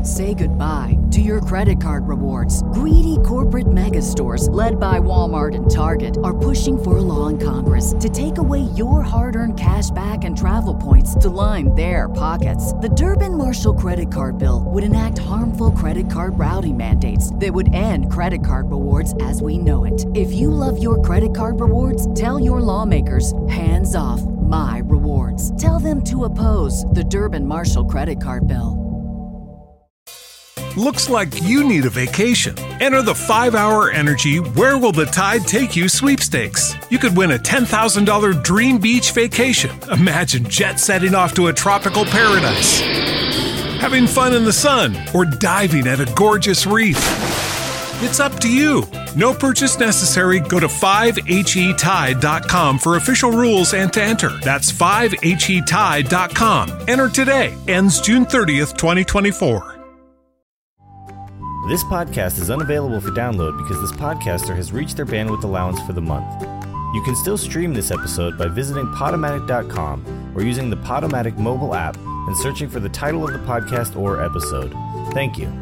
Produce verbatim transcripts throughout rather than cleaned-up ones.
Say goodbye to your credit card rewards. Greedy corporate mega stores, led by Walmart and Target, are pushing for a law in Congress to take away your hard-earned cash back and travel points to line their pockets. The Durbin-Marshall credit card bill would enact harmful credit card routing mandates that would end credit card rewards as we know it. If you love your credit card rewards, tell your lawmakers, hands off my rewards. Tell them to oppose the Durbin-Marshall credit card bill. Looks like you need a vacation. Enter the five hour Energy Where Will the Tide Take You sweepstakes. You could win a ten thousand dollars dream beach vacation. Imagine jet setting off to a tropical paradise, having fun in the sun, or diving at a gorgeous reef. It's up to you. No purchase necessary. Go to five H E tide dot com for official rules and to enter. That's five H E tide dot com. Enter today. Ends June thirtieth, twenty twenty-four. This podcast is unavailable for download because this podcaster has reached their bandwidth allowance for the month. You can still stream this episode by visiting Podomatic dot com or using the Podomatic mobile app and searching for the title of the podcast or episode. Thank you.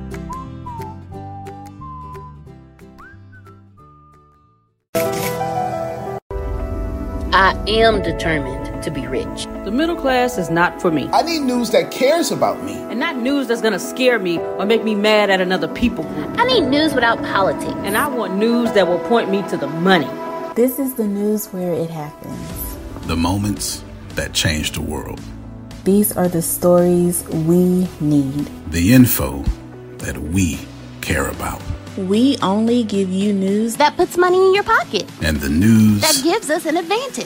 I am determined to be rich. The middle class is not for me. I need news that cares about me. And not news that's gonna scare me or make me mad at another people group. I need news without politics. And I want news that will point me to the money. This is the news where it happens. The moments that change the world. These are the stories we need. The info that we care about. We only give you news that puts money in your pocket. And the news that gives us an advantage.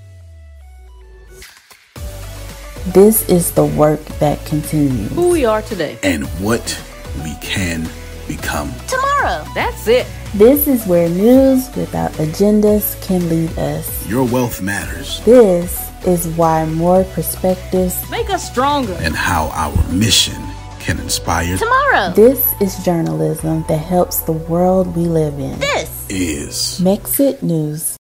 This is the work that continues. Who we are today. And what we can become tomorrow. That's it. This is where news without agendas can lead us. Your wealth matters. This is why more perspectives make us stronger. And how our mission can inspire tomorrow. This is journalism that helps the world we live in. This is Mexit News.